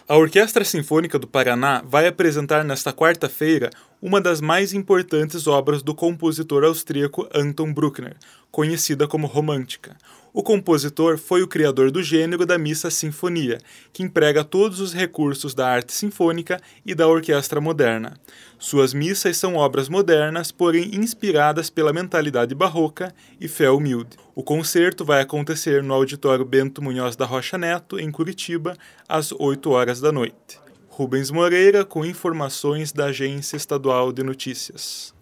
A Orquestra Sinfônica do Paraná vai apresentar nesta quarta-feira uma das mais importantes obras do compositor austríaco Anton Bruckner, conhecida como Romântica. O compositor foi o criador do gênero da missa-sinfonia, que emprega todos os recursos da arte sinfônica e da orquestra moderna. Suas missas são obras modernas, porém inspiradas pela mentalidade barroca e fé humilde. O concerto vai acontecer no Auditório Bento Munhoz da Rocha Neto, em Curitiba, às 8 horas da noite. Rubens Moreira, com informações da Agência Estadual de Notícias.